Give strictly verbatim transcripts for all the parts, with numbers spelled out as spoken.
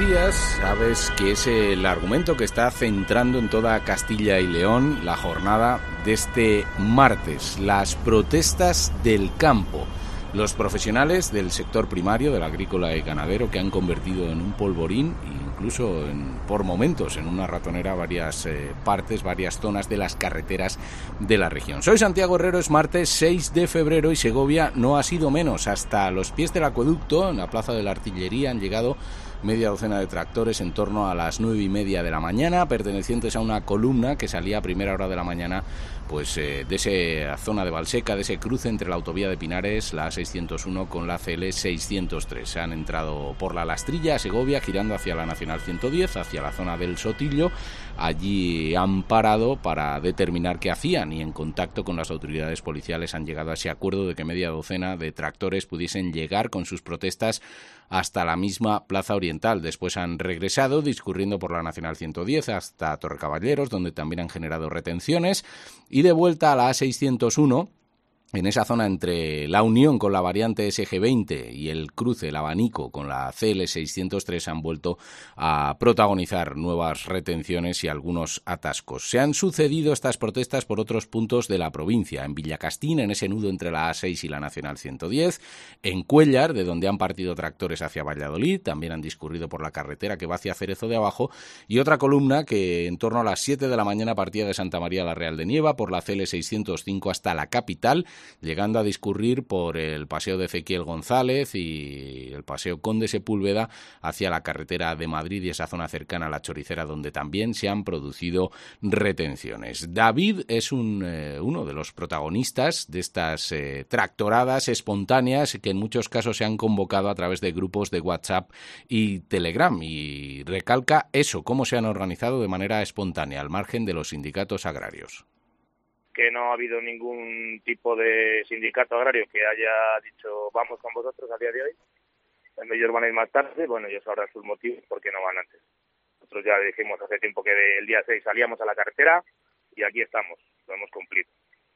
días sabes que es el argumento que está centrando en toda Castilla y León la jornada de este martes, las protestas del campo. Los profesionales del sector primario, del agrícola y ganadero, que han convertido en un polvorín, incluso en, por momentos en una ratonera, varias eh, partes, varias zonas de las carreteras de la región. Soy Santiago Herrero, es martes seis de febrero y Segovia no ha sido menos. Hasta los pies del acueducto, en la Plaza de la Artillería, han llegado media docena de tractores en torno a las nueve y media de la mañana, pertenecientes a una columna que salía a primera hora de la mañana pues eh, de esa zona de Valseca, de ese cruce entre la autovía de Pinares, la A seiscientos uno con la C L seiscientos tres. Se han entrado por la Lastrilla a Segovia, girando hacia la Nacional ciento diez, hacia la zona del Sotillo. Allí han parado para determinar qué hacían y en contacto con las autoridades policiales han llegado a ese acuerdo de que media docena de tractores pudiesen llegar con sus protestas hasta la misma Plaza Oriental. Después han regresado discurriendo por la Nacional ciento diez hasta Torrecaballeros, donde también han generado retenciones, y de vuelta a la A seiscientos uno, en esa zona entre la unión con la variante S G veinte y el cruce, el abanico con la C L seiscientos tres, han vuelto a protagonizar nuevas retenciones y algunos atascos. Se han sucedido estas protestas por otros puntos de la provincia, en Villacastín, en ese nudo entre la A seis y la Nacional ciento diez, en Cuéllar, de donde han partido tractores hacia Valladolid, también han discurrido por la carretera que va hacia Cerezo de Abajo, y otra columna que en torno a las siete de la mañana partía de Santa María la Real de Nieva por la C L seiscientos cinco hasta la capital, llegando a discurrir por el paseo de Ezequiel González y el paseo Conde Sepúlveda hacia la carretera de Madrid y esa zona cercana a la Choricera, donde también se han producido retenciones. David es un, eh, uno de los protagonistas de estas eh, tractoradas espontáneas que en muchos casos se han convocado a través de grupos de WhatsApp y Telegram, y recalca eso, cómo se han organizado de manera espontánea al margen de los sindicatos agrarios. Que no ha habido ningún tipo de sindicato agrario que haya dicho vamos con vosotros a día de hoy. Ellos van a ir más tarde, bueno, ellos sabrán sus motivos por qué no van antes. Nosotros ya dijimos hace tiempo que el día seis salíamos a la carretera y aquí estamos, lo hemos cumplido.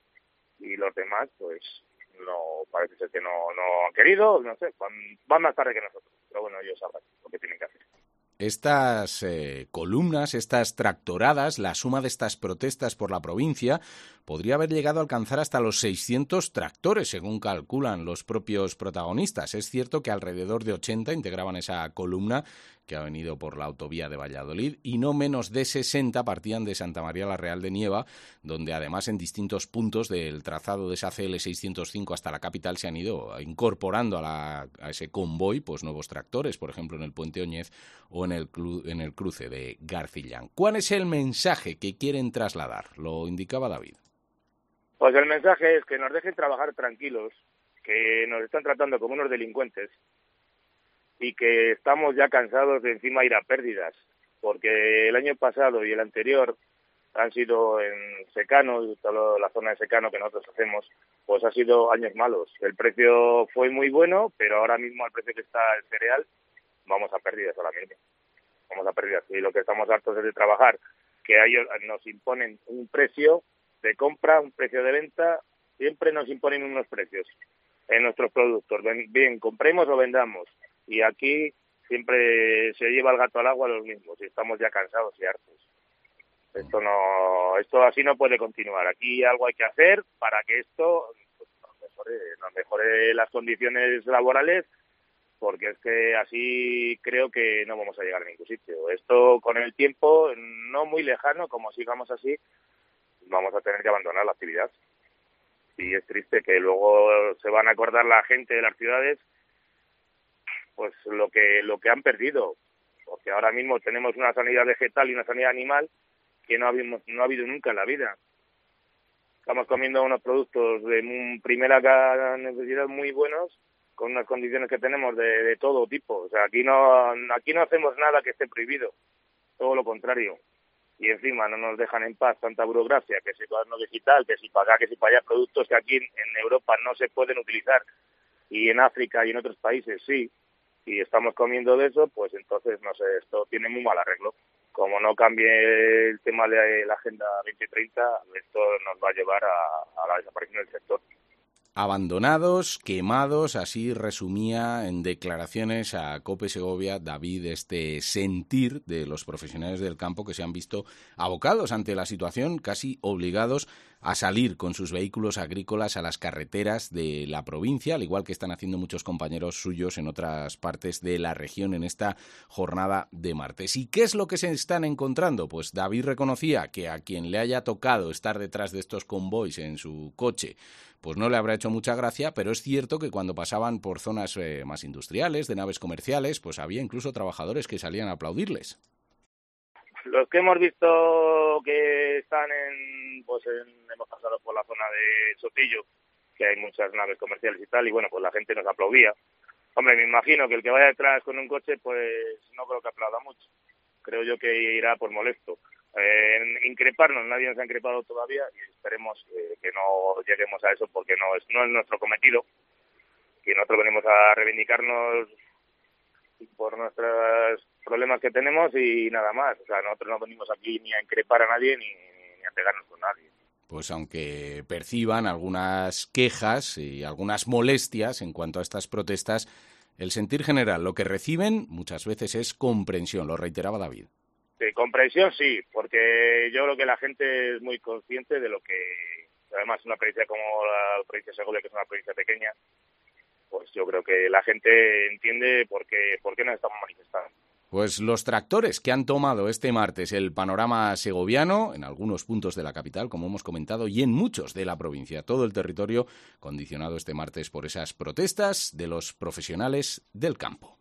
Y los demás, pues, no parece ser que no, no han querido, no sé, van, van más tarde que nosotros. Pero bueno, ellos sabrán lo que tienen que hacer. Estas eh, columnas, estas tractoradas, la suma de estas protestas por la provincia podría haber llegado a alcanzar hasta los seiscientos tractores, según calculan los propios protagonistas. Es cierto que alrededor de ochenta integraban esa columna que ha venido por la autovía de Valladolid, y no menos de sesenta partían de Santa María la Real de Nieva, donde además en distintos puntos del trazado de esa C L seiscientos cinco hasta la capital se han ido incorporando a, la, a ese convoy pues nuevos tractores, por ejemplo en el Puente Oñez o en el, cru, en el cruce de Garcillán. ¿Cuál es el mensaje que quieren trasladar? Lo indicaba David. Pues el mensaje es que nos dejen trabajar tranquilos, que nos están tratando como unos delincuentes y que estamos ya cansados de encima ir a pérdidas, porque el año pasado y el anterior han sido en secano, toda la zona de secano que nosotros hacemos, pues ha sido años malos. El precio fue muy bueno, pero ahora mismo al precio que está el cereal, vamos a pérdidas ahora mismo. Vamos a pérdidas. Y lo que estamos hartos es de trabajar, que a ellos nos imponen un precio de compra, un precio de venta, siempre nos imponen unos precios en nuestros productos. Bien, compremos o vendamos. Y aquí siempre se lleva el gato al agua los mismos y estamos ya cansados y hartos. Esto no, esto así no puede continuar. Aquí algo hay que hacer para que esto pues, nos, mejore, nos mejore las condiciones laborales, porque es que así creo que no vamos a llegar a ningún sitio. Esto con el tiempo, no muy lejano, como sigamos así, vamos a tener que abandonar la actividad. Y es triste que luego se van a acordar la gente de las ciudades pues lo que lo que han perdido, porque ahora mismo tenemos una sanidad vegetal y una sanidad animal que no habíamos, no ha habido nunca en la vida. Estamos comiendo unos productos de primera necesidad muy buenos, con unas condiciones que tenemos de, de todo tipo. O sea, aquí no aquí no hacemos nada que esté prohibido, todo lo contrario. Y encima no nos dejan en paz tanta burocracia, que si cuaderno digital, que si para acá, que si para allá, productos que aquí en Europa no se pueden utilizar y en África y en otros países sí. Y estamos comiendo de eso, pues entonces, no sé, esto tiene muy mal arreglo. Como no cambie el tema de la Agenda veinte treinta, esto nos va a llevar a, a la desaparición del sector. Abandonados, quemados, así resumía en declaraciones a COPE Segovia David este sentir de los profesionales del campo que se han visto abocados ante la situación, casi obligados a salir con sus vehículos agrícolas a las carreteras de la provincia, al igual que están haciendo muchos compañeros suyos en otras partes de la región en esta jornada de martes. ¿Y qué es lo que se están encontrando? Pues David reconocía que a quien le haya tocado estar detrás de estos convoys en su coche, pues no le habrá hecho mucha gracia, pero es cierto que cuando pasaban por zonas eh, más industriales, de naves comerciales, pues había incluso trabajadores que salían a aplaudirles. Los que hemos visto que están en, pues en, hemos pasado por la zona de Sotillo, que hay muchas naves comerciales y tal, y bueno, pues la gente nos aplaudía. Hombre, me imagino que el que vaya detrás con un coche, pues no creo que aplauda mucho. Creo yo que irá por molesto. Eh, increparnos, nadie nos ha increpado todavía y esperemos eh, que no lleguemos a eso porque no es, no es nuestro cometido. Y nosotros venimos a reivindicarnos por nuestros problemas que tenemos y nada más. O sea, nosotros no venimos aquí ni a increpar a nadie ni, ni a pegarnos con nadie. Pues aunque perciban algunas quejas y algunas molestias en cuanto a estas protestas, el sentir general, lo que reciben muchas veces es comprensión, lo reiteraba David. Sí, comprensión sí, porque yo creo que la gente es muy consciente de lo que, además una provincia como la provincia de Segovia, que es una provincia pequeña, pues yo creo que la gente entiende por qué, por qué nos estamos manifestando. Pues los tractores que han tomado este martes el panorama segoviano, en algunos puntos de la capital, como hemos comentado, y en muchos de la provincia, todo el territorio condicionado este martes por esas protestas de los profesionales del campo.